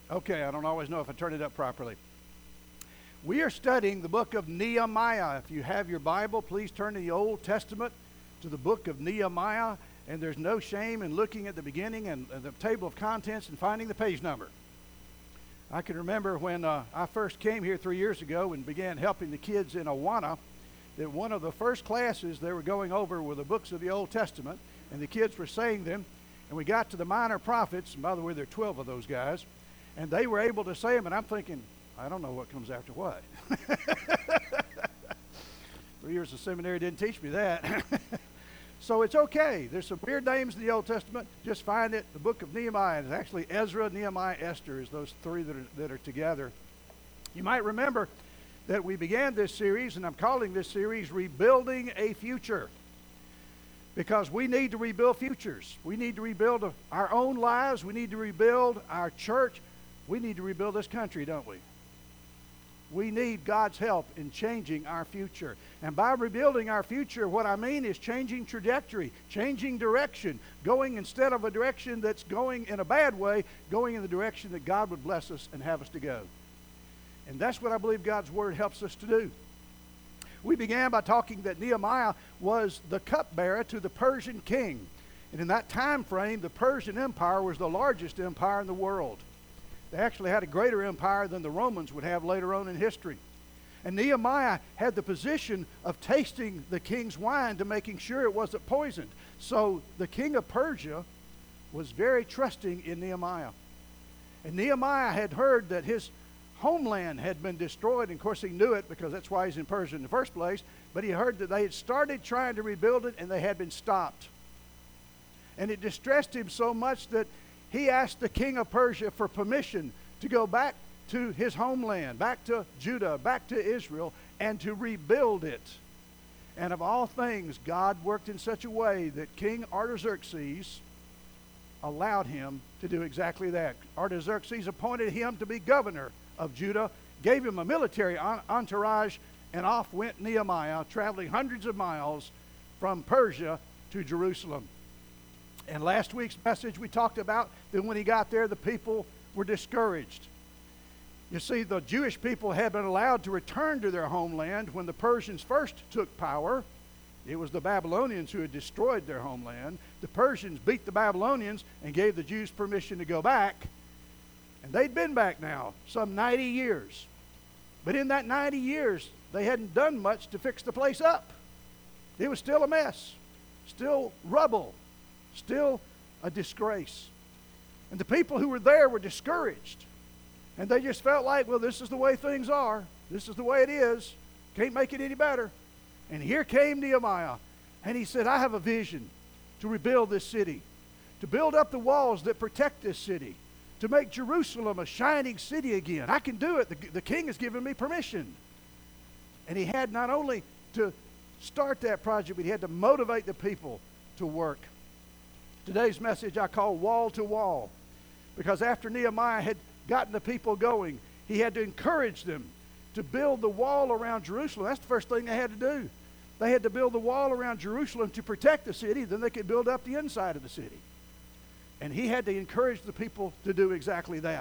Okay, I don't always know if I turned it up properly. We are studying the book of Nehemiah. If you have your Bible, please turn to the Old Testament to the book of Nehemiah. And there's no shame in looking at the beginning and the table of contents and finding the page number. I can remember when I first came here 3 years ago and began helping the kids in Awana, that one of the first classes they were going over were the books of the Old Testament, and the kids were saying them. And we got to the minor prophets, and by the way, there are 12 of those guys. And they were able to say them, and I'm thinking, I don't know what comes after what. 3 years of seminary didn't teach me that. So it's okay. There's some weird names in the Old Testament. Just find it. The book of Nehemiah. It's actually Ezra, Nehemiah, Esther is those three that are together. You might remember that we began this series, and I'm calling this series Rebuilding a Future. Because we need to rebuild futures. We need to rebuild our own lives. We need to rebuild our church. We need to rebuild this country, don't we? We need God's help in changing our future. And by rebuilding our future, what I mean is changing trajectory, changing direction, going instead of a direction that's going in a bad way, going in the direction that God would bless us and have us to go. And that's what I believe God's Word helps us to do. We began by talking that Nehemiah was the cupbearer to the Persian king. And in that time frame, the Persian Empire was the largest empire in the world. They actually had a greater empire than the Romans would have later on in history. And Nehemiah had the position of tasting the king's wine to making sure it wasn't poisoned. So the king of Persia was very trusting in Nehemiah. And Nehemiah had heard that his homeland had been destroyed. And of course he knew it because that's why he's in Persia in the first place. But he heard that they had started trying to rebuild it and they had been stopped. And it distressed him so much that he asked the king of Persia for permission to go back to his homeland, back to Judah, back to Israel, and to rebuild it. And of all things, God worked in such a way that King Artaxerxes allowed him to do exactly that. Artaxerxes appointed him to be governor of Judah, gave him a military entourage, and off went Nehemiah, traveling hundreds of miles from Persia to Jerusalem. And last week's message, we talked about that when he got there, the people were discouraged. You see, the Jewish people had been allowed to return to their homeland when the Persians first took power. It was the Babylonians who had destroyed their homeland. The Persians beat the Babylonians and gave the Jews permission to go back. And they'd been back now some 90 years. But in that 90 years, they hadn't done much to fix the place up. It was still a mess, still rubble. Still a disgrace. And the people who were there were discouraged. And they just felt like, well, this is the way things are. This is the way it is. Can't make it any better. And here came Nehemiah. And he said, I have a vision to rebuild this city, to build up the walls that protect this city, to make Jerusalem a shining city again. I can do it. The king has given me permission. And he had not only to start that project, but he had to motivate the people to work. Today's message I call Wall to Wall, because after Nehemiah had gotten the people going, he had to encourage them to build the wall around Jerusalem. That's the first thing they had to do. They had to build the wall around Jerusalem to protect the city, then they could build up the inside of the city. And he had to encourage the people to do exactly that.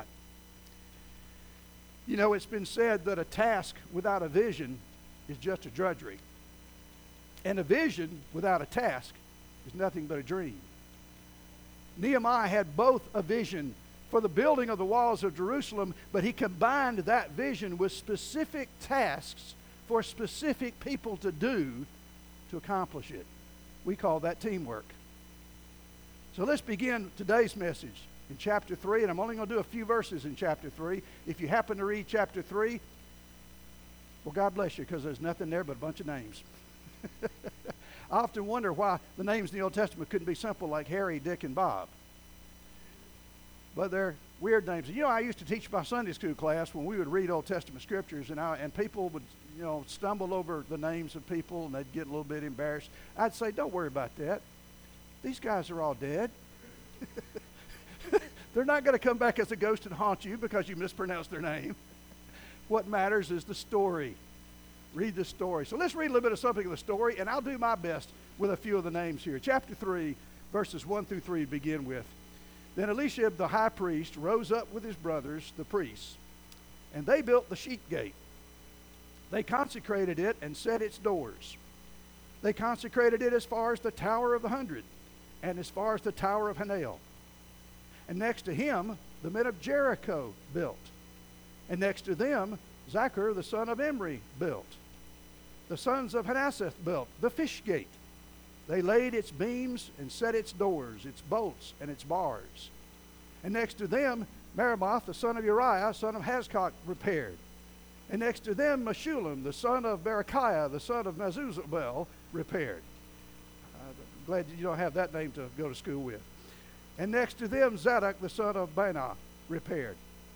You know, it's been said that a task without a vision is just a drudgery. And a vision without a task is nothing but a dream. Nehemiah had both a vision for the building of the walls of Jerusalem, but he combined that vision with specific tasks for specific people to do to accomplish it. We call that teamwork. So let's begin today's message in chapter 3, and I'm only going to do a few verses in chapter 3. If you happen to read chapter 3, well, God bless you, because there's nothing there but a bunch of names. I often wonder why the names in the Old Testament couldn't be simple like Harry, Dick, and Bob. But they're weird names. You know, I used to teach my Sunday school class when we would read Old Testament scriptures, and people would, stumble over the names of people, and they'd get a little bit embarrassed. I'd say, don't worry about that. These guys are all dead. They're not going to come back as a ghost and haunt you because you mispronounced their name. What matters is the story. Read the story. So let's read a little bit of something of the story, and I'll do my best with a few of the names here. Chapter 3, verses 1 through 3 begin with. Then Eliashib the high priest rose up with his brothers, the priests, and they built the sheep gate. They consecrated it and set its doors. They consecrated it as far as the Tower of the 100 and as far as the Tower of Hanel. And next to him, the men of Jericho built. And next to them, Zachar the son of Imri built. The sons of Hanaseth built the fish gate. They laid its beams and set its doors, its bolts, and its bars. And next to them, Meremoth, the son of Uriah, son of Hazkok, repaired. And next to them, Meshullam, the son of Berechiah, the son of Mezuzabel, repaired. I'm glad you don't have that name to go to school with. And next to them, Zadok, the son of Baanah, repaired.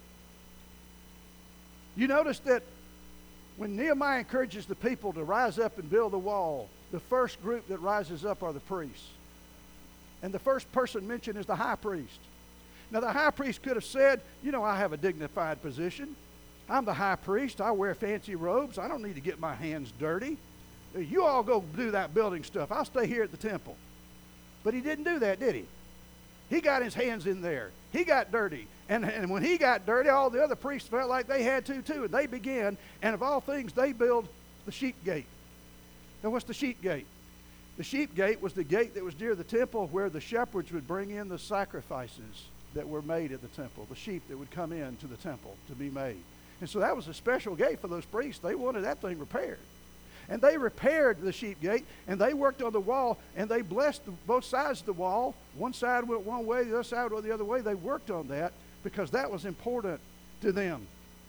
You notice that when Nehemiah encourages the people to rise up and build the wall, the first group that rises up are the priests. And the first person mentioned is the high priest. Now, the high priest could have said, you know, I have a dignified position. I'm the high priest. I wear fancy robes. I don't need to get my hands dirty. You all go do that building stuff. I'll stay here at the temple. But he didn't do that, did he? He got his hands in there. He got dirty. And when he got dirty, all the other priests felt like they had to too. And they began, and of all things, they built the sheep gate. Now, what's the sheep gate? The sheep gate was the gate that was near the temple where the shepherds would bring in the sacrifices that were made at the temple, the sheep that would come in to the temple to be made. And so that was a special gate for those priests. They wanted that thing repaired. And they repaired the sheep gate, and they worked on the wall, and they blessed both sides of the wall. One side went one way, the other side went the other way. They worked on that because that was important to them.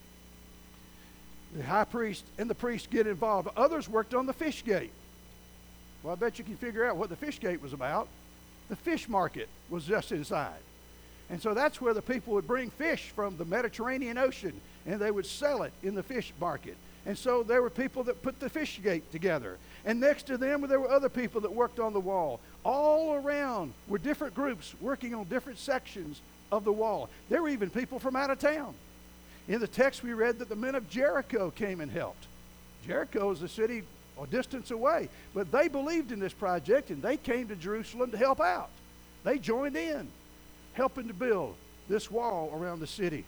The high priest and the priest get involved. Others worked on the fish gate. Well, I bet you can figure out what the fish gate was about. The fish market was just inside. And so that's where the people would bring fish from the Mediterranean Ocean, and they would sell it in the fish market. And so there were people that put the fish gate together. And next to them, there were other people that worked on the wall. All around were different groups working on different sections of the wall. There were even people from out of town. In the text, we read that the men of Jericho came and helped. Jericho is a city a distance away, but they believed in this project, and they came to Jerusalem to help out. They joined in, helping to build this wall around the city.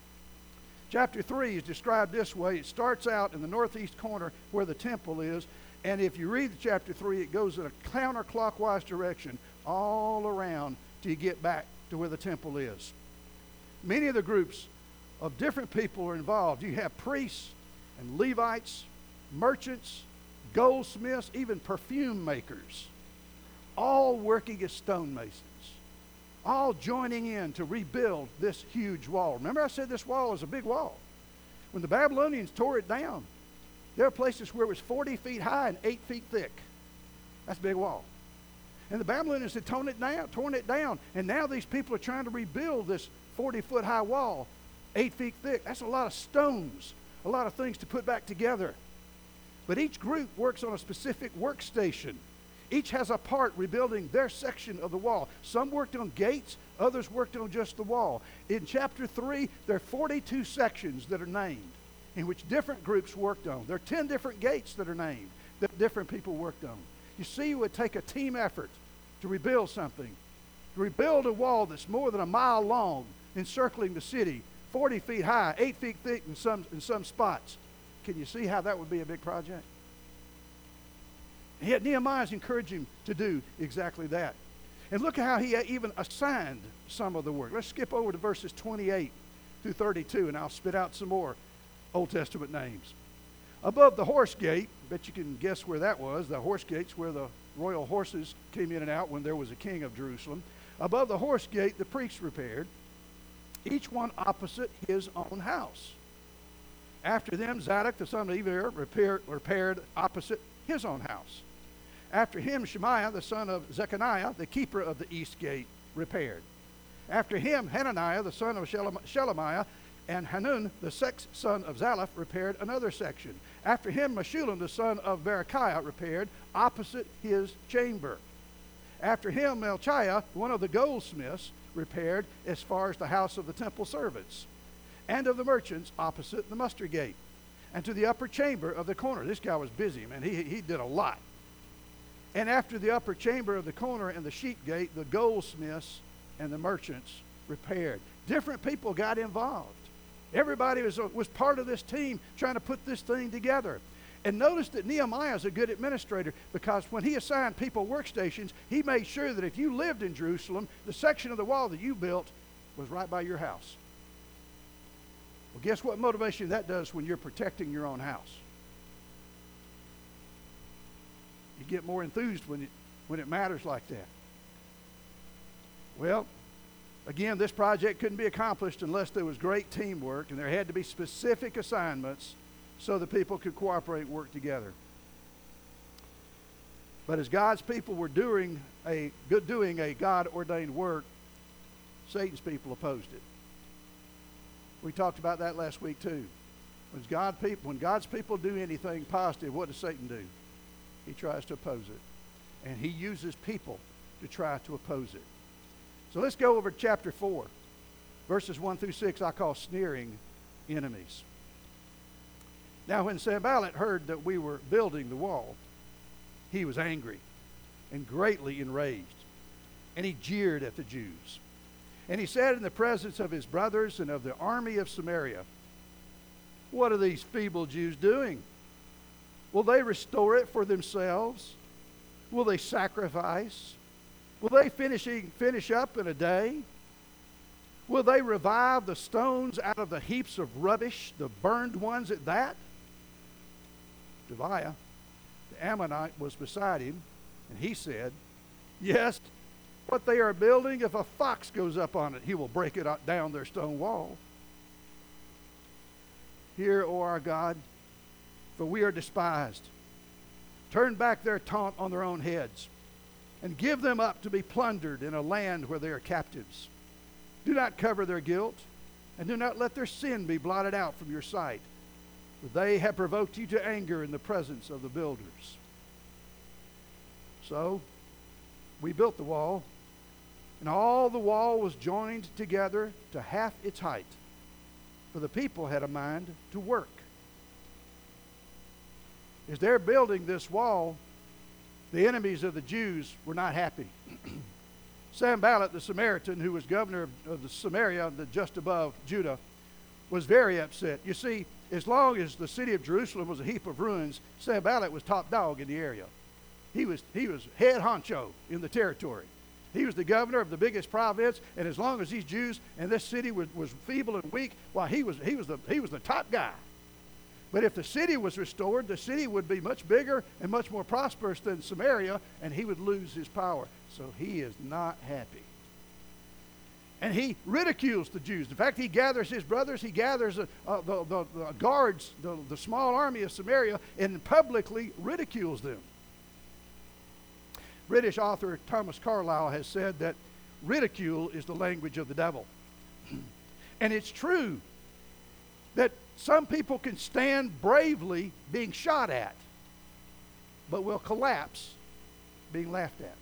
Chapter 3 is described this way. It starts out in the northeast corner where the temple is, and if you read chapter 3, it goes in a counterclockwise direction all around till you get back to where the temple is. Many of the groups of different people are involved. You have priests and Levites, merchants, goldsmiths, even perfume makers, all working as stonemasons, all joining in to rebuild this huge wall. Remember, I said this wall is a big wall. When the Babylonians tore it down, there are places where it was 40 feet high and 8 feet thick. That's a big wall. And the Babylonians had torn it down, and now these people are trying to rebuild this 40-foot high wall, 8 feet thick. That's a lot of stones, a lot of things to put back together. But each group works on a specific workstation. Each has a part rebuilding their section of the wall. Some worked on gates, others worked on just the wall. In chapter 3, there are 42 sections that are named, in which different groups worked on. There are 10 different gates that are named that different people worked on. You see, it would take a team effort to rebuild something, to rebuild a wall that's more than a mile long, encircling the city, 40 feet high, 8 feet thick in some spots. Can you see how that would be a big project? And yet Nehemiah is encouraging to do exactly that. And look at how he even assigned some of the work. Let's skip over to verses 28 through 32, and I'll spit out some more Old Testament names. Above the horse gate, bet you can guess where that was. The horse gate's where the royal horses came in and out when there was a king of Jerusalem. Above the horse gate, the priests repaired, each one opposite his own house. After them, Zadok, the son of Eber, repaired opposite his own house. After him, Shemaiah, the son of Zechariah, the keeper of the east gate, repaired. After him, Hananiah, the son of Shelemiah, and Hanun, the sixth son of Zalaph, repaired another section. After him, Meshullam, the son of Berechiah, repaired opposite his chamber. After him, Melchiah, one of the goldsmiths, repaired as far as the house of the temple servants, and of the merchants opposite the muster gate, and to the upper chamber of the corner. This guy was busy, man. He did a lot. And after the upper chamber of the corner and the sheep gate, the goldsmiths and the merchants repaired. Different people got involved. Everybody was part of this team trying to put this thing together. And notice that Nehemiah is a good administrator, because when he assigned people workstations, he made sure that if you lived in Jerusalem, the section of the wall that you built was right by your house. Well, guess what motivation that does when you're protecting your own house? You get more enthused when it matters like that. Well, again, this project couldn't be accomplished unless there was great teamwork, and there had to be specific assignments so that people could cooperate and work together. But as God's people were doing a God-ordained work, Satan's people opposed it. We talked about that last week too. When God's people do anything positive, what does Satan do? He tries to oppose it. And he uses people to try to oppose it. So let's go over to chapter 4. Verses 1 through 6 I call sneering enemies. Now when Sanballat heard that we were building the wall, he was angry and greatly enraged. And he jeered at the Jews. And he said in the presence of his brothers and of the army of Samaria, "What are these feeble Jews doing? Will they restore it for themselves? Will they sacrifice? Will they finish up in a day? Will they revive the stones out of the heaps of rubbish, the burned ones at that?" Tobiah, the Ammonite, was beside him, and he said, "Yes, what they are building, if a fox goes up on it, he will break it down their stone wall. Hear, O our God, for we are despised. Turn back their taunt on their own heads, and give them up to be plundered in a land where they are captives. Do not cover their guilt, and do not let their sin be blotted out from your sight, for they have provoked you to anger in the presence of the builders." So we built the wall, and all the wall was joined together to half its height, for the people had a mind to work. As they're building this wall, the enemies of the Jews were not happy. Sanballat the Samaritan, who was governor of the Samaria, just above Judah, was very upset. You see, as long as the city of Jerusalem was a heap of ruins, Sanballat was top dog in the area. He was head honcho in the territory. He was the governor of the biggest province, and as long as these Jews and this city was feeble and weak, well, he was the top guy. But if the city was restored, the city would be much bigger and much more prosperous than Samaria, and he would lose his power. So he is not happy. And he ridicules the Jews. In fact, he gathers his brothers, he gathers the guards, the small army of Samaria, and publicly ridicules them. British author Thomas Carlyle has said that ridicule is the language of the devil. And it's true that some people can stand bravely being shot at, but will collapse being laughed at.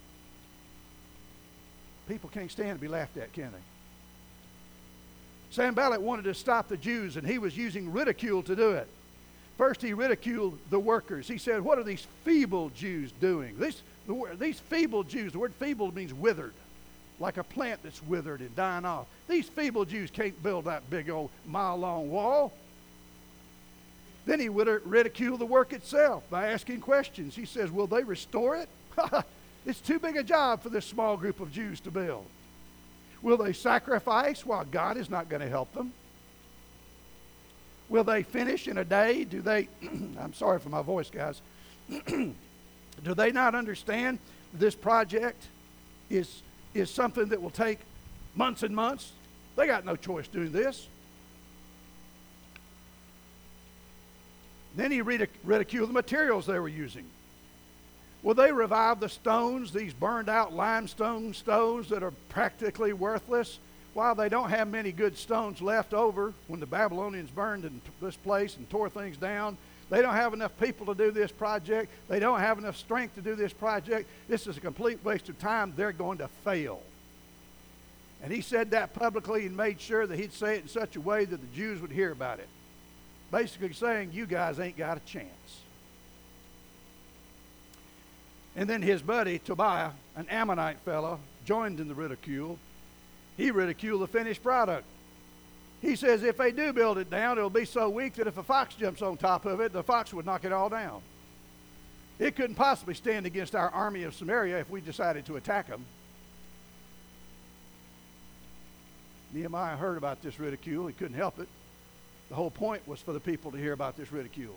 People can't stand to be laughed at, can they? Sanballat wanted to stop the Jews, and he was using ridicule to do it. First, he ridiculed the workers. He said, "What are these feeble Jews doing?" These feeble Jews, the word feeble means withered, like a plant that's withered and dying off. These feeble Jews can't build that big old mile-long wall. Then he ridiculed the work itself by asking questions. He says, "Will they restore it?" It's too big a job for this small group of Jews to build. Will they sacrifice while God is not going to help them? Will they finish in a day? Do they, I'm sorry for my voice, guys. Do they not understand this project is something that will take months and months? They got no choice doing this. Then he ridiculed the materials they were using. Will they revive the stones, these burned out limestone stones that are practically worthless? While they don't have many good stones left over when the Babylonians burned in this place and tore things down, they don't have enough people to do this project. They don't have enough strength to do this project. This is a complete waste of time. They're going to fail. And he said that publicly and made sure that he'd say it in such a way that the Jews would hear about it. Basically saying, you guys ain't got a chance. And then his buddy, Tobiah, an Ammonite fellow, joined in the ridicule. He ridiculed the finished product. He says if they do build it down, it'll be so weak that if a fox jumps on top of it, the fox would knock it all down. It couldn't possibly stand against our army of Samaria if we decided to attack them. Nehemiah heard about this ridicule. He couldn't help it. The whole point was for the people to hear about this ridicule.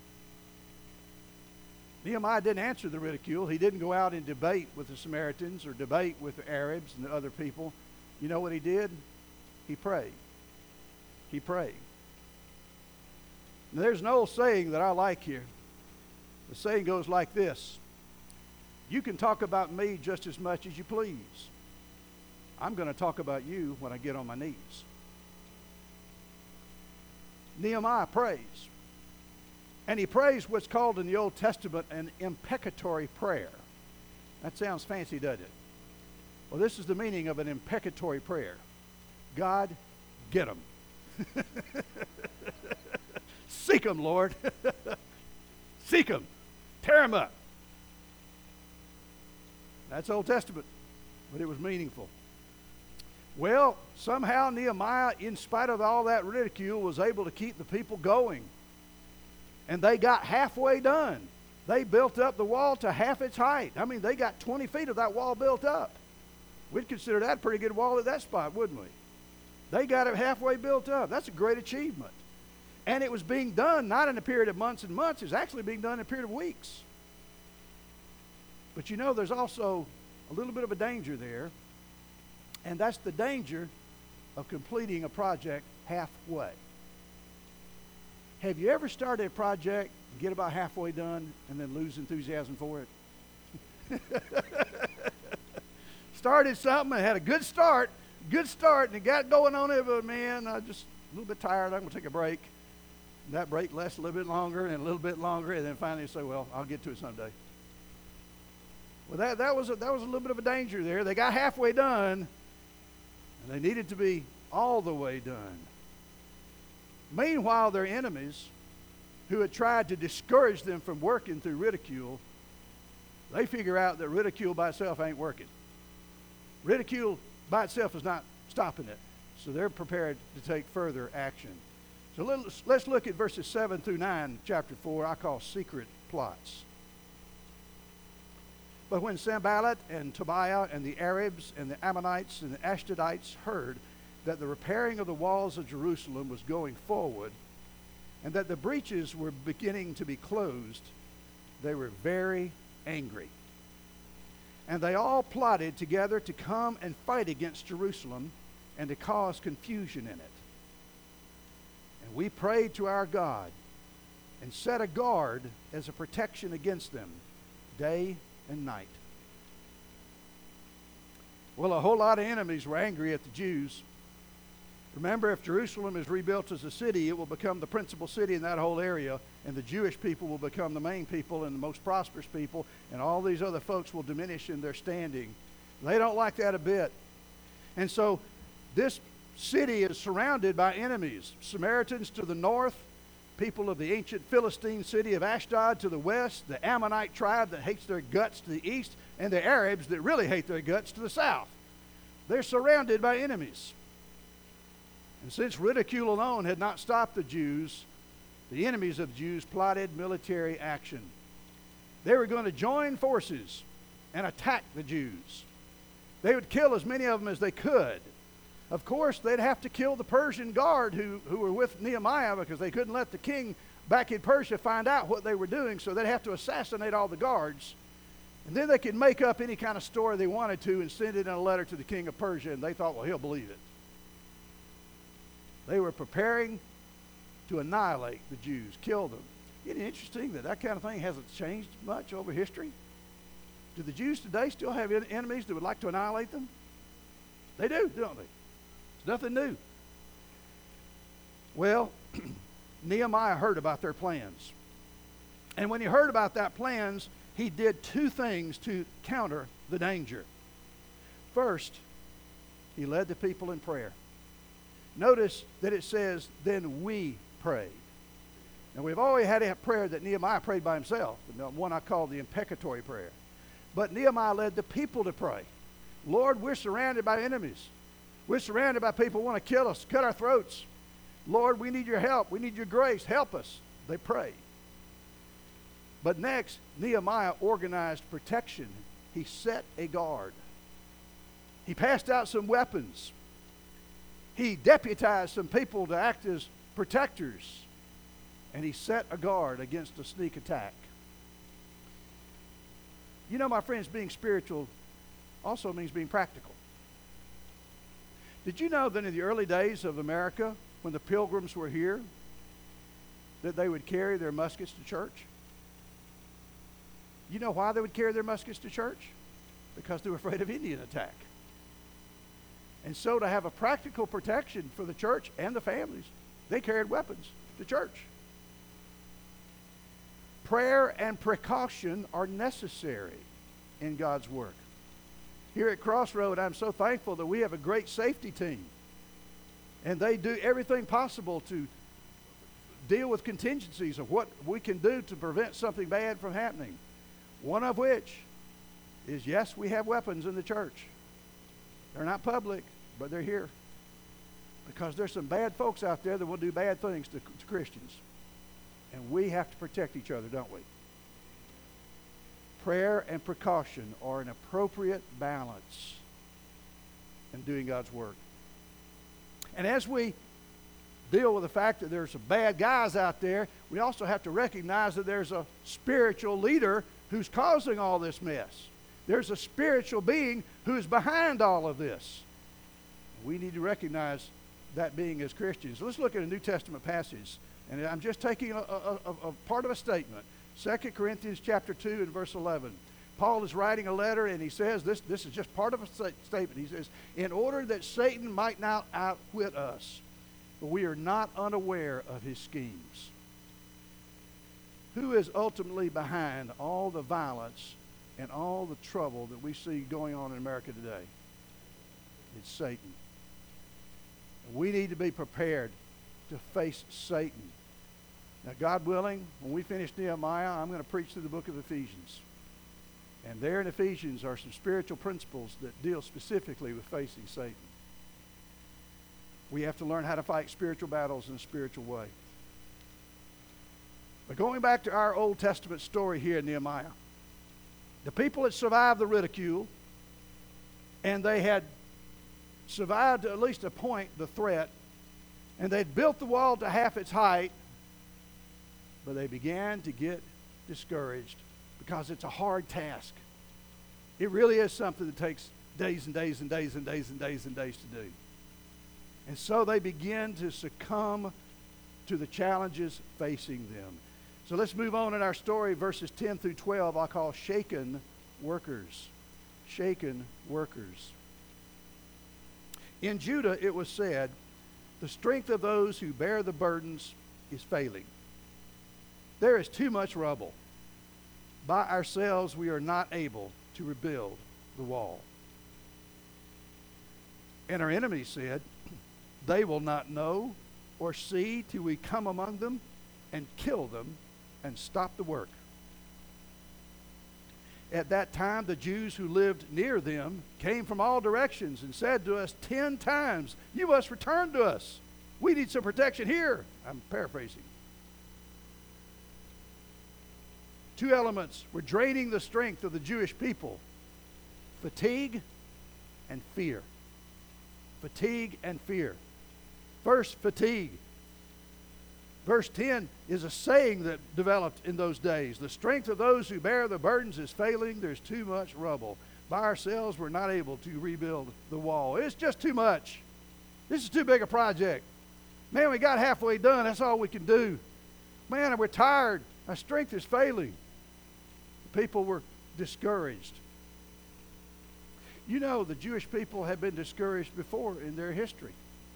Nehemiah didn't answer the ridicule. He didn't go out and debate with the Samaritans or debate with the Arabs and the other people. You know what he did? He prayed. He prayed. Now, there's an old saying that I like here. The saying goes like this: you can talk about me just as much as you please. I'm going to talk about you when I get on my knees. Nehemiah prays. And he prays what's called in the Old Testament an imprecatory prayer. That sounds fancy, doesn't it? Well, this is the meaning of an imprecatory prayer. God, get them. Seek them, Lord. Seek them. Tear them up. That's Old Testament, but it was meaningful. Well, somehow Nehemiah, in spite of all that ridicule, was able to keep the people going. And they got halfway done. They built up the wall to half its height. I mean, they got 20 feet of that wall built up. We'd consider that a pretty good wall at that spot, wouldn't we? They got it halfway built up. That's a great achievement. And it was being done not in a period of months and months. It was actually being done in a period of weeks. But you know, there's also a little bit of a danger there. And that's the danger of completing a project halfway. Have you ever started a project, get about halfway done, and then lose enthusiasm for it? Started something and had a good start, and it got going on it, but man, I'm just a little bit tired. I'm going to take a break. And that break lasts a little bit longer and a little bit longer, and then finally say, well, I'll get to it someday. Well, that was a little bit of a danger there. They got halfway done, and they needed to be all the way done. Meanwhile, their enemies, who had tried to discourage them from working through ridicule, they figure out that ridicule by itself ain't working. Ridicule by itself is not stopping it. So they're prepared to take further action. So let's look at verses 7 through 9, chapter 4, I call secret plots. But when Sanballat and Tobiah and the Arabs and the Ammonites and the Ashdodites heard that the repairing of the walls of Jerusalem was going forward, and that the breaches were beginning to be closed, they were very angry. And they all plotted together to come and fight against Jerusalem and to cause confusion in it. And we prayed to our God and set a guard as a protection against them day and night. Well, a whole lot of enemies were angry at the Jews. Remember, if Jerusalem is rebuilt as a city, it will become the principal city in that whole area, and the Jewish people will become the main people and the most prosperous people, and all these other folks will diminish in their standing. They don't like that a bit. And so this city is surrounded by enemies. Samaritans to the north, people of the ancient Philistine city of Ashdod to the west, the Ammonite tribe that hates their guts to the east, and the Arabs that really hate their guts to the south. They're surrounded by enemies. And since ridicule alone had not stopped the Jews, the enemies of the Jews plotted military action. They were going to join forces and attack the Jews. They would kill as many of them as they could. Of course, they'd have to kill the Persian guard who were with Nehemiah, because they couldn't let the king back in Persia find out what they were doing, so they'd have to assassinate all the guards. And then they could make up any kind of story they wanted to and send it in a letter to the king of Persia, and they thought, well, he'll believe it. They were preparing to annihilate the Jews, kill them. Isn't it interesting that that kind of thing hasn't changed much over history? Do the Jews today still have enemies that would like to annihilate them? They do, don't they? It's nothing new. Well, Nehemiah heard about their plans. And when he heard about that plans, he did two things to counter the danger. First, he led the people in prayer. Notice that it says, then we prayed. Now, we've already had a prayer that Nehemiah prayed by himself, the one I call the imprecatory prayer. But Nehemiah led the people to pray. Lord, we're surrounded by enemies. We're surrounded by people who want to kill us, cut our throats. Lord, we need your help. We need your grace. Help us. They pray. But next, Nehemiah organized protection. He set a guard. He passed out some weapons. He deputized some people to act as protectors. And he set a guard against a sneak attack. You know, my friends, being spiritual also means being practical. Did you know that in the early days of America, when the Pilgrims were here, that they would carry their muskets to church? You know why they would carry their muskets to church? Because they were afraid of Indian attack. And so to have a practical protection for the church and the families, they carried weapons to church. Prayer and precaution are necessary in God's work. Here at Crossroad, I'm so thankful that we have a great safety team. And they do everything possible to deal with contingencies of what we can do to prevent something bad from happening. One of which is, yes, we have weapons in the church. They're not public, but they're here. Because there's some bad folks out there that will do bad things to Christians. And we have to protect each other, don't we? Prayer and precaution are an appropriate balance in doing God's work. And as we deal with the fact that there's some bad guys out there, we also have to recognize that there's a spiritual leader who's causing all this mess. There's a spiritual being who's behind all of this. We need to recognize that being as Christians. Let's look at a New Testament passage. And I'm just taking a part of a statement. 2 Corinthians chapter 2 and verse 11. Paul is writing a letter and he says, this is just part of a statement. He says, in order that Satan might not outwit us, but we are not unaware of his schemes. Who is ultimately behind all the violence and all the trouble that we see going on in America today? It's Satan. We need to be prepared to face Satan. Now, God willing, when we finish Nehemiah, I'm going to preach through the book of Ephesians. And there in Ephesians are some spiritual principles that deal specifically with facing Satan. We have to learn how to fight spiritual battles in a spiritual way. But going back to our Old Testament story here in Nehemiah, the people had survived the ridicule, and they had survived to at least a point the threat, and they'd built the wall to half its height, but they began to get discouraged because it's a hard task. It really is something that takes days and days and days and days and days and days to do. And so they begin to succumb to the challenges facing them. So let's move on in our story, verses 10 through 12, I'll call shaken workers. Shaken workers. In Judah it was said, the strength of those who bear the burdens is failing. There is too much rubble. By ourselves we are not able to rebuild the wall. And our enemies said, they will not know or see till we come among them and kill them and stop the work. At that time, the Jews who lived near them came from all directions and said to us 10 times, you must return to us. We need some protection here. I'm paraphrasing. Two elements were draining the strength of the Jewish people: fatigue and fear. Fatigue and fear. First, fatigue. Verse 10 is a saying that developed in those days. The strength of those who bear the burdens is failing. There's too much rubble. By ourselves, we're not able to rebuild the wall. It's just too much. This is too big a project. Man, we got halfway done. That's all we can do. Man, we're tired. Our strength is failing. The people were discouraged. You know, the Jewish people had been discouraged before in their history.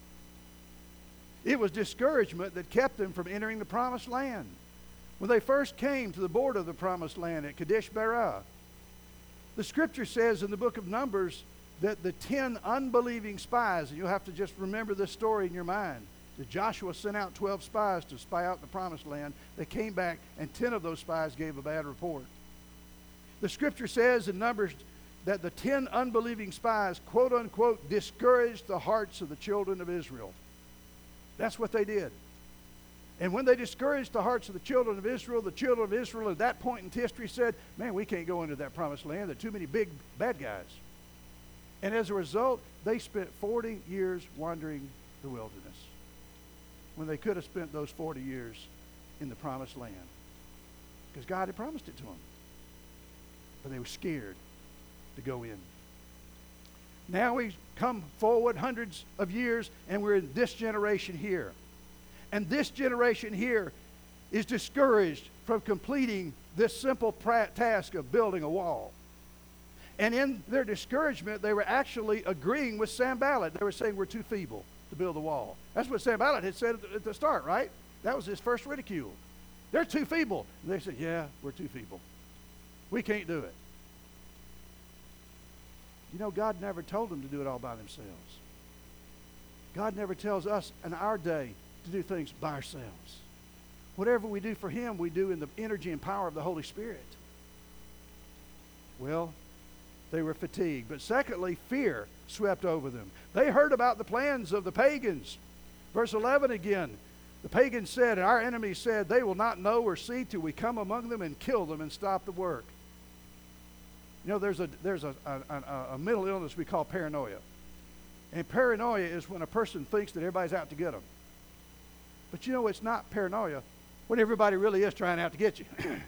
It was discouragement that kept them from entering the promised land. When they first came to the border of the promised land at Kadesh Barnea, the scripture says in the book of Numbers that the 10 unbelieving spies, and you'll have to just remember this story in your mind, that Joshua sent out 12 spies to spy out the promised land. They came back, and 10 of those spies gave a bad report. The scripture says in Numbers that the 10 unbelieving spies, quote unquote, discouraged the hearts of the children of Israel. That's what they did. And when they discouraged the hearts of the children of Israel at that point in history said, man, we can't go into that promised land. There are too many big bad guys. And as a result, they spent 40 years wandering the wilderness when they could have spent those 40 years in the promised land, because God had promised it to them. But they were scared to go in. Now we come forward hundreds of years, and we're in this generation here. And this generation here is discouraged from completing this simple task of building a wall. And in their discouragement, they were actually agreeing with Sanballat. They were saying, we're too feeble to build a wall. That's what Sanballat had said at the start, right? That was his first ridicule. They're too feeble. And they said, yeah, we're too feeble. We can't do it. You know, God never told them to do it all by themselves. God never tells us in our day to do things by ourselves. Whatever we do for Him, we do in the energy and power of the Holy Spirit. Well, they were fatigued. But secondly, fear swept over them. They heard about the plans of the pagans. Verse 11 again. The pagans said, and our enemies said, they will not know or see till we come among them and kill them and stop the work. You know, there's a mental illness we call paranoia. And paranoia is when a person thinks that everybody's out to get them. But you know, it's not paranoia when everybody really is trying out to get you.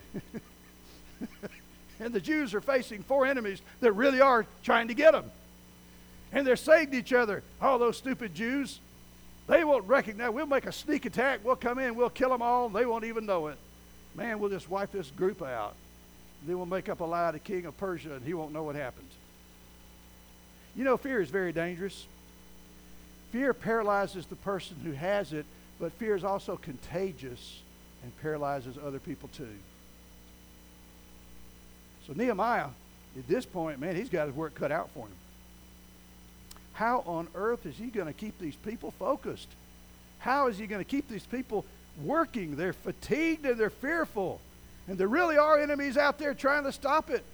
And the Jews are facing 4 enemies that really are trying to get them. And they're saying to each other, oh, those stupid Jews, they won't recognize. We'll make a sneak attack. We'll come in. We'll kill them all. And they won't even know it. Man, we'll just wipe this group out. Then we'll make up a lie to King of Persia, and he won't know what happened. You know, fear is very dangerous. Fear paralyzes the person who has it, but fear is also contagious and paralyzes other people too. So Nehemiah, at this point, man, he's got his work cut out for him. How on earth is he going to keep these people focused? How is he going to keep these people working? They're fatigued and they're fearful. And there really are enemies out there trying to stop it.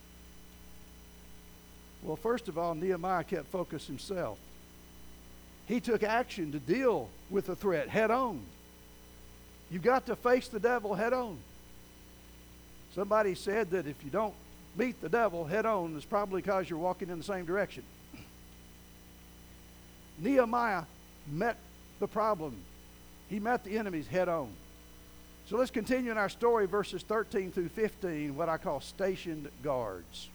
Well, first of all, Nehemiah kept focus himself. He took action to deal with the threat head on. You've got to face the devil head on. Somebody said that if you don't meet the devil head on, it's probably because you're walking in the same direction. Nehemiah met the problem. He met the enemies head on. So let's continue in our story, verses 13 through 15, what I call stationed guards.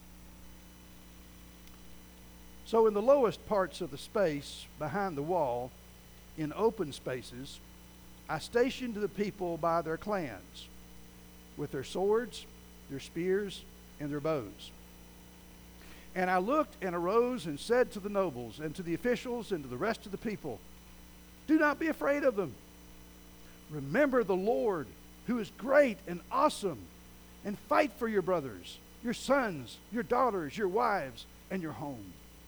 So in the lowest parts of the space behind the wall, in open spaces, I stationed the people by their clans, with their swords, their spears, and their bows. And I looked and arose and said to the nobles and to the officials and to the rest of the people, do not be afraid of them. Remember the Lord, who is great and awesome, and fight for your brothers, your sons, your daughters, your wives, and your home.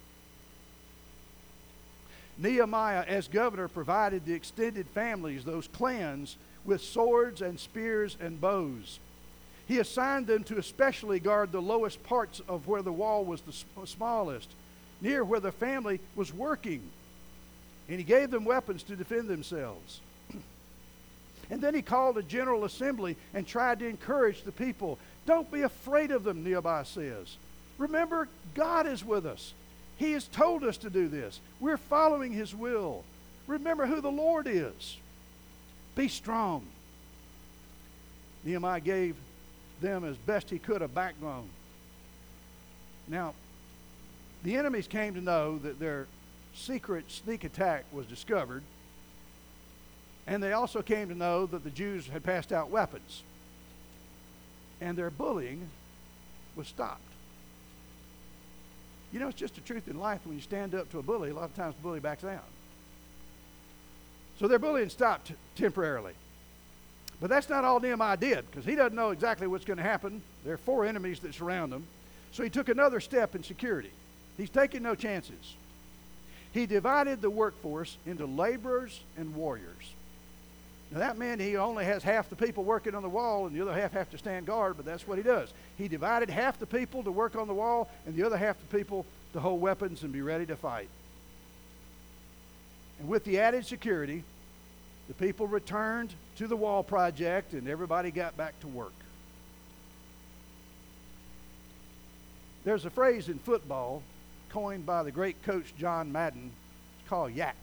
Nehemiah, as governor, provided the extended families, those clans, with swords and spears and bows. He assigned them to especially guard the lowest parts of where the wall was the smallest, near where the family was working. And he gave them weapons to defend themselves. And then he called a general assembly and tried to encourage the people. Don't be afraid of them, Nehemiah says. Remember, God is with us. He has told us to do this. We're following His will. Remember who the Lord is. Be strong. Nehemiah gave them as best he could a backbone. Now, the enemies came to know that their secret sneak attack was discovered, and they also came to know that the Jews had passed out weapons, and their bullying was stopped. You know, it's just the truth in life. When you stand up to a bully, a lot of times the bully backs down. So their bullying stopped temporarily. But that's not all Nehemiah did, because he doesn't know exactly what's going to happen. There are 4 enemies that surround him. So he took another step in security. He's taking no chances. He divided the workforce into laborers and warriors. Now that meant he only has half the people working on the wall and the other half have to stand guard, but that's what he does. He divided half the people to work on the wall and the other half the people to hold weapons and be ready to fight. And with the added security, the people returned to the wall project and everybody got back to work. There's a phrase in football coined by the great coach John Madden. It's called YAC.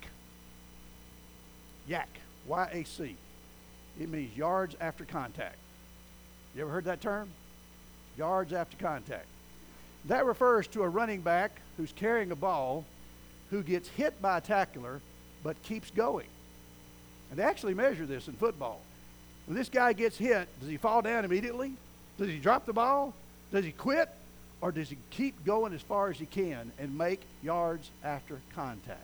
YAC. Y-A-C. It means yards after contact. You ever heard that term? Yards after contact. That refers to a running back who's carrying a ball who gets hit by a tackler but keeps going. And they actually measure this in football. When this guy gets hit, does he fall down immediately? Does he drop the ball? Does he quit? Or does he keep going as far as he can and make yards after contact?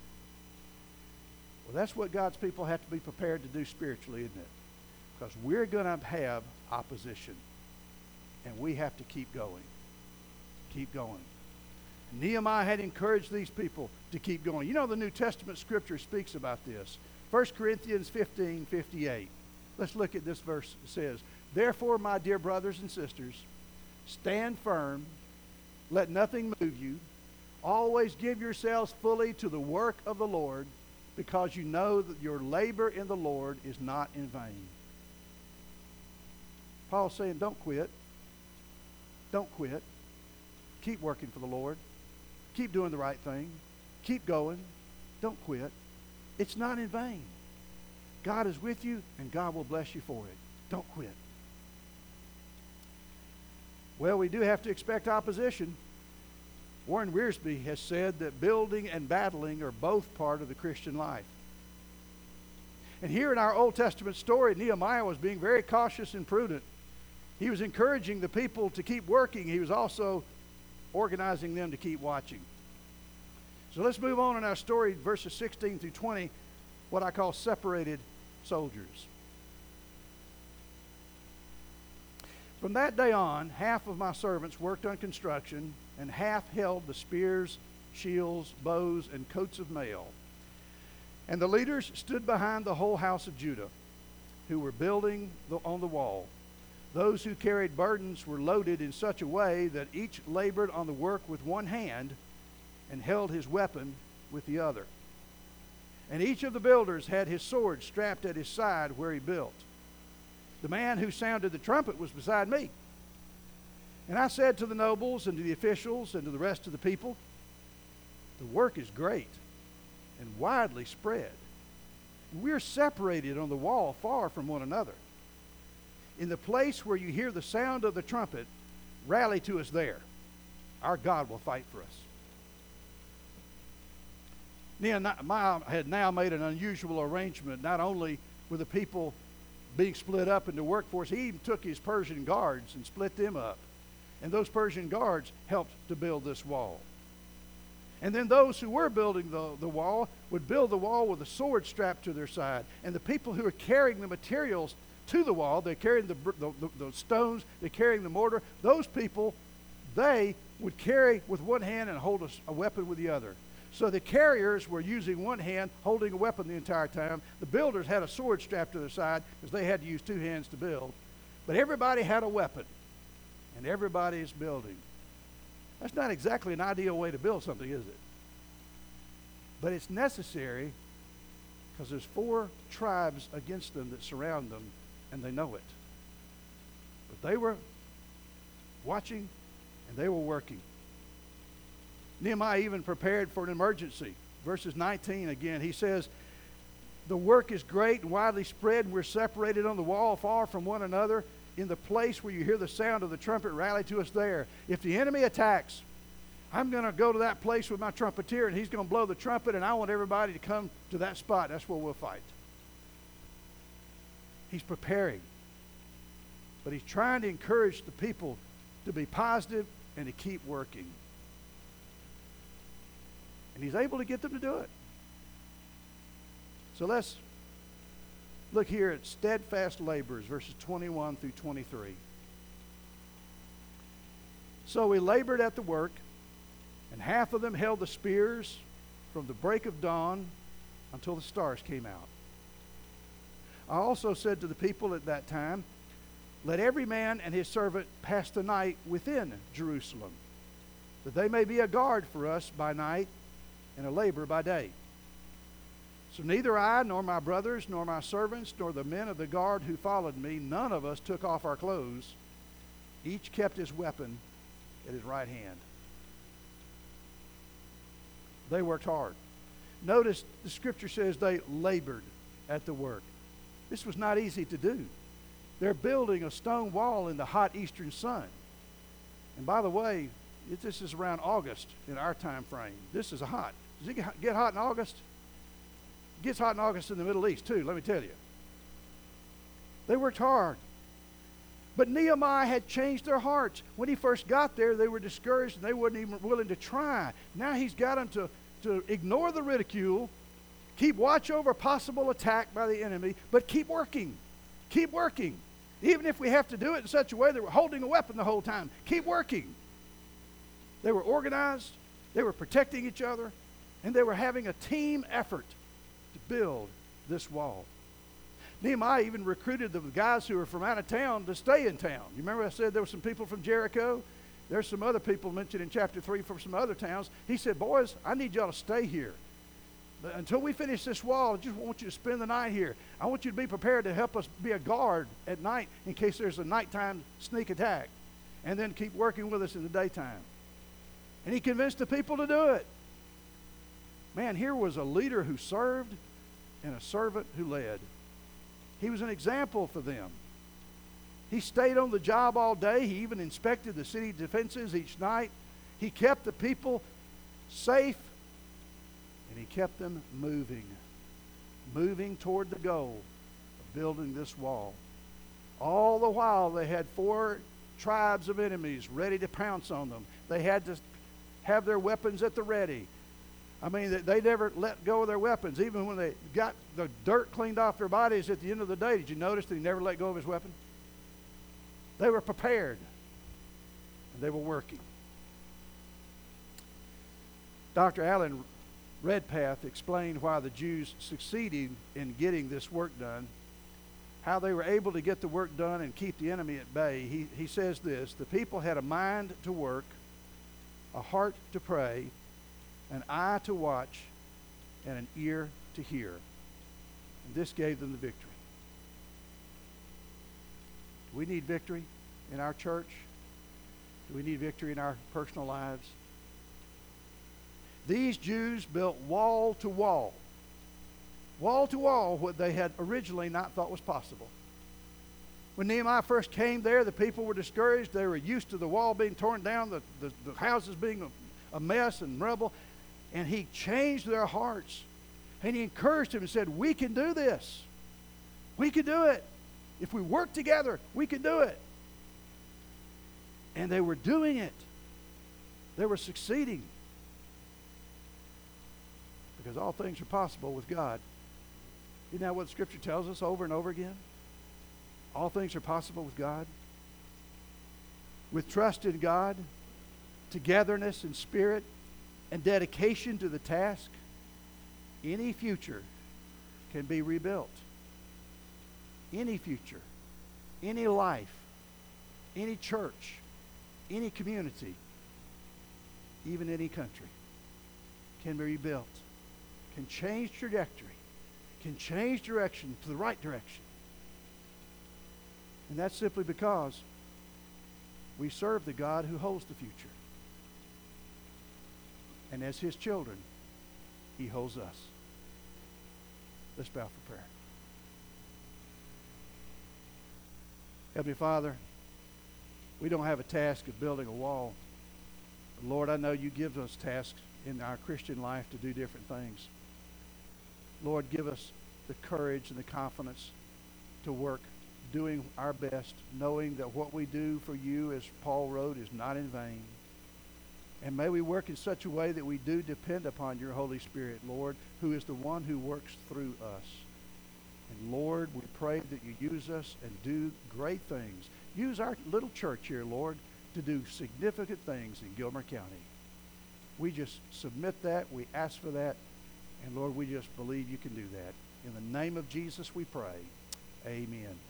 Well, that's what God's people have to be prepared to do spiritually, isn't it? Because we're going to have opposition. And we have to keep going. Keep going. Nehemiah had encouraged these people to keep going. You know, the New Testament scripture speaks about this. 1 Corinthians 15:58. Let's look at this verse. It says, "Therefore, my dear brothers and sisters, stand firm. Let nothing move you. Always give yourselves fully to the work of the Lord, because you know that your labor in the Lord is not in vain." Paul's saying, don't quit. Don't quit. Keep working for the Lord. Keep doing the right thing. Keep going. Don't quit. It's not in vain. God is with you, and God will bless you for it. Don't quit. Well, we do have to expect opposition. Warren Wiersbe has said that building and battling are both part of the Christian life. And here in our Old Testament story, Nehemiah was being very cautious and prudent. He was encouraging the people to keep working. He was also organizing them to keep watching. So let's move on in our story, verses 16 through 20, what I call separated soldiers. From that day on, half of my servants worked on construction, and half held the spears, shields, bows, and coats of mail. And the leaders stood behind the whole house of Judah, who were building on the wall. Those who carried burdens were loaded in such a way that each labored on the work with one hand and held his weapon with the other. And each of the builders had his sword strapped at his side where he built. The man who sounded the trumpet was beside me. And I said to the nobles and to the officials and to the rest of the people, "The work is great and widely spread. We're separated on the wall far from one another. In the place where you hear the sound of the trumpet, rally to us there. Our God will fight for us." Nehemiah had now made an unusual arrangement, not only with the people being split up into workforce, he even took his Persian guards and split them up. And those Persian guards helped to build this wall. And then those who were building the wall would build the wall with a sword strapped to their side. And the people who were carrying the materials to the wall, they're carrying the stones, they're carrying the mortar, those people, they would carry with one hand and hold a weapon with the other. So the carriers were using one hand, holding a weapon the entire time. The builders had a sword strapped to their side because they had to use two hands to build. But everybody had a weapon, and everybody is building. That's not exactly an ideal way to build something, is it? But it's necessary because there's 4 tribes against them that surround them, and they know it. But they were watching, and they were working. Nehemiah even prepared for an emergency. Verses 19 again, he says, "The work is great and widely spread, and we're separated on the wall far from one another. In the place where you hear the sound of the trumpet, rally to us there. If the enemy attacks, I'm going to go to that place with my trumpeter, and he's going to blow the trumpet, and I want everybody to come to that spot. That's where we'll fight." He's preparing. But he's trying to encourage the people to be positive and to keep working. And he's able to get them to do it. So let's look here at steadfast laborers, verses 21 through 23. "So we labored at the work, and half of them held the spears from the break of dawn until the stars came out. I also said to the people at that time, let every man and his servant pass the night within Jerusalem, that they may be a guard for us by night and a labor by day. So neither I, nor my brothers, nor my servants, nor the men of the guard who followed me, none of us took off our clothes. Each kept his weapon at his right hand. They worked hard. Notice the scripture says they labored at the work. This was not easy to do. They're building a stone wall in the hot eastern sun. And by the way, this is around August in our time frame. This is hot. Does it get hot in August? It gets hot in August in the Middle East too, let me tell you. They worked hard. But Nehemiah had changed their hearts. When he first got there, they were discouraged and they weren't even willing to try. Now he's got them to ignore the ridicule, keep watch over possible attack by the enemy, but keep working. Keep working. Even if we have to do it in such a way that we're holding a weapon the whole time, keep working. They were organized, they were protecting each other, and they were having a team effort to build this wall. Nehemiah even recruited the guys who were from out of town to stay in town. You remember I said there were some people from Jericho? There's some other people mentioned in chapter 3 from some other towns. He said, boys, I need y'all to stay here. But until we finish this wall, I just want you to spend the night here. I want you to be prepared to help us be a guard at night in case there's a nighttime sneak attack. And then keep working with us in the daytime. And he convinced the people to do it. Man, here was a leader who served and a servant who led. He was an example for them. He stayed on the job all day. He even inspected the city defenses each night. He kept the people safe, and he kept them moving toward the goal of building this wall. All the while, they had 4 tribes of enemies ready to pounce on them. They had to have their weapons at the ready. I mean, they never let go of their weapons. Even when they got the dirt cleaned off their bodies at the end of the day, did you notice that he never let go of his weapon? They were prepared, and they were working. Dr. Alan Redpath explained why the Jews succeeded in getting this work done, how they were able to get the work done and keep the enemy at bay. He says this: the people had a mind to work, a heart to pray, an eye to watch, and an ear to hear. And this gave them the victory. Do we need victory in our church? Do we need victory in our personal lives? These Jews built wall to wall what they had originally not thought was possible. When Nehemiah first came there, the people were discouraged. They were used to the wall being torn down, the houses being a mess and rubble. And he changed their hearts. And he encouraged them and said, we can do this. We can do it. If we work together, we can do it. And they were doing it. They were succeeding. Because all things are possible with God. Isn't that what the Scripture tells us over and over again? All things are possible with God. With trust in God, togetherness in spirit, and dedication to the task, any future can be rebuilt. Any future, any life, any church, any community, even any country can be rebuilt, can change trajectory, can change direction to the right direction. And that's simply because we serve the God who holds the future. And as His children, He holds us. Let's bow for prayer. Heavenly Father, we don't have a task of building a wall. But Lord, I know You give us tasks in our Christian life to do different things. Lord, give us the courage and the confidence to work, doing our best, knowing that what we do for You, as Paul wrote, is not in vain. And may we work in such a way that we do depend upon Your Holy Spirit, Lord, who is the one who works through us. And Lord, we pray that You use us and do great things. Use our little church here, Lord, to do significant things in Gilmer County. We just submit that. We ask for that. And Lord, we just believe You can do that. In the name of Jesus we pray. Amen.